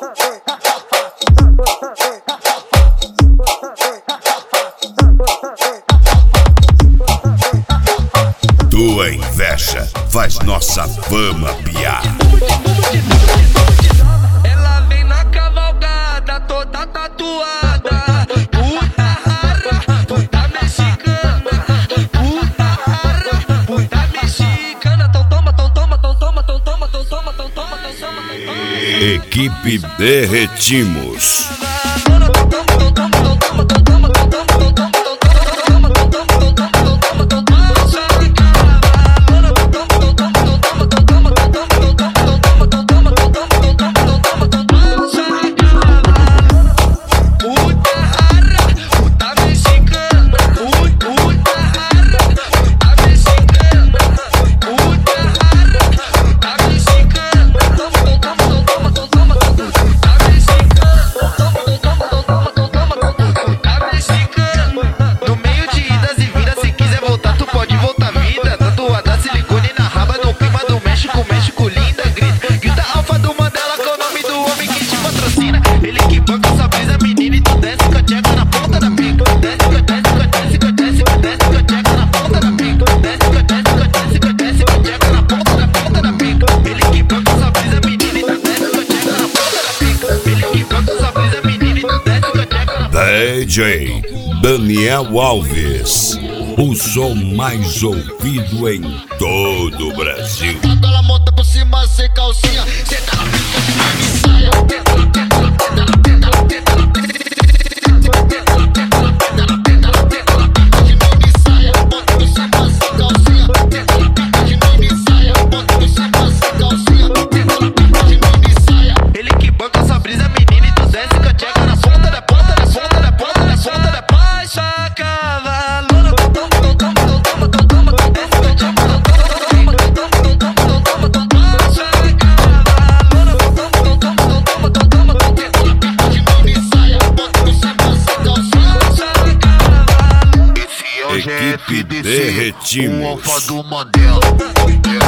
Tua inveja faz nossa fama piar. Ela vem na cavalgada, toda tatuada. Puta rara, puta mexicana. Puta rara, puta mexicana. Tão toma, tão toma, tão toma, tão toma, tão toma, tão toma, tão toma. Equipe Derretimos. DJ Daniel Alves, o som mais ouvido em todo o Brasil. Ela monta por cima sem calcinha, senta na pista de mini saia. Ele que banca essa brisa, menina, e tu desce com a tcheca na ponta da ponta da ponta da ponta da ponta da Baixa cavalona, Equipe Derretimos. O alfa do Mandela.